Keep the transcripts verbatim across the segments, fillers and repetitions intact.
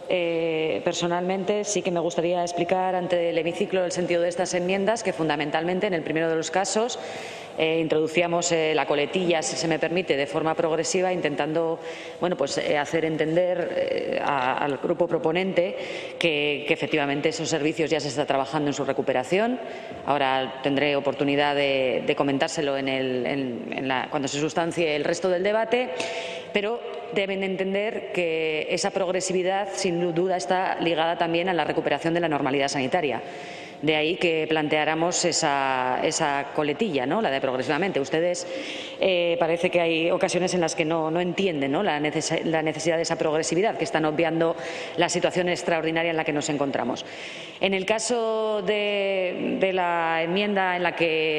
Eh, personalmente, sí que me gustaría explicar ante el hemiciclo el sentido de estas enmiendas, que fundamentalmente en el primero de los casos eh, introducíamos eh, la coletilla, si se me permite, de forma progresiva, intentando bueno, pues, eh, hacer entender eh, a, al grupo proponente que, que efectivamente esos servicios ya se está trabajando en su recuperación. Ahora tendré oportunidad de, de comentárselo en el, en, en la, cuando se sustancie el resto del debate, pero deben entender que esa progresividad, sin duda, está ligada también a la recuperación de la normalidad sanitaria. De ahí que planteáramos esa, esa coletilla, ¿no? La de progresivamente. Ustedes eh, parece que hay ocasiones en las que no, no entienden, ¿no? La, neces la necesidad de esa progresividad, que están obviando la situación extraordinaria en la que nos encontramos. En el caso de, de la enmienda en la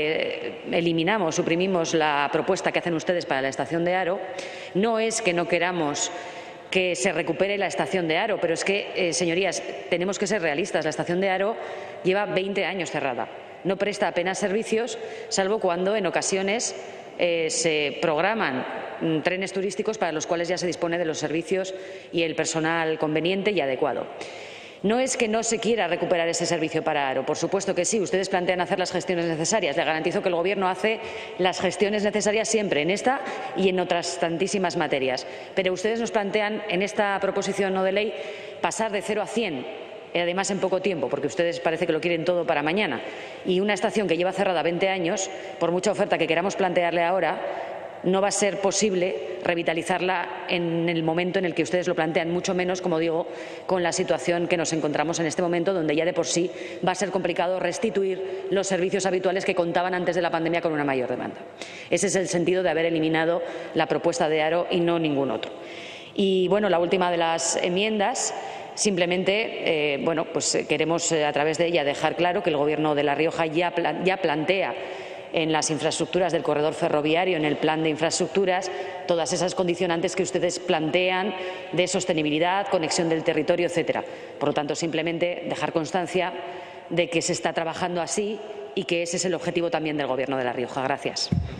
que eliminamos, suprimimos la propuesta que hacen ustedes para la estación de Haro, no es que no queramos que se recupere la estación de Haro, pero es que, eh, señorías, tenemos que ser realistas. La estación de Haro lleva veinte años cerrada. No presta apenas servicios, salvo cuando en ocasiones eh, se programan mm, trenes turísticos para los cuales ya se dispone de los servicios y el personal conveniente y adecuado. No es que no se quiera recuperar ese servicio para Haro, por supuesto que sí. Ustedes plantean hacer las gestiones necesarias. Le garantizo que el Gobierno hace las gestiones necesarias siempre, en esta y en otras tantísimas materias. Pero ustedes nos plantean en esta proposición no de ley pasar de cero a cien, además en poco tiempo, porque ustedes parece que lo quieren todo para mañana. Y una estación que lleva cerrada veinte años, por mucha oferta que queramos plantearle ahora, no va a ser posible revitalizarla en el momento en el que ustedes lo plantean, mucho menos, como digo, con la situación que nos encontramos en este momento, donde ya de por sí va a ser complicado restituir los servicios habituales que contaban antes de la pandemia con una mayor demanda. Ese es el sentido de haber eliminado la propuesta de Haro y no ningún otro. Y, bueno, la última de las enmiendas. Simplemente, eh, bueno, pues queremos eh, a través de ella dejar claro que el Gobierno de La Rioja ya, plan ya plantea en las infraestructuras del corredor ferroviario, en el plan de infraestructuras, todas esas condicionantes que ustedes plantean de sostenibilidad, conexión del territorio, etcétera. Por lo tanto, simplemente dejar constancia de que se está trabajando así y que ese es el objetivo también del Gobierno de La Rioja. Gracias.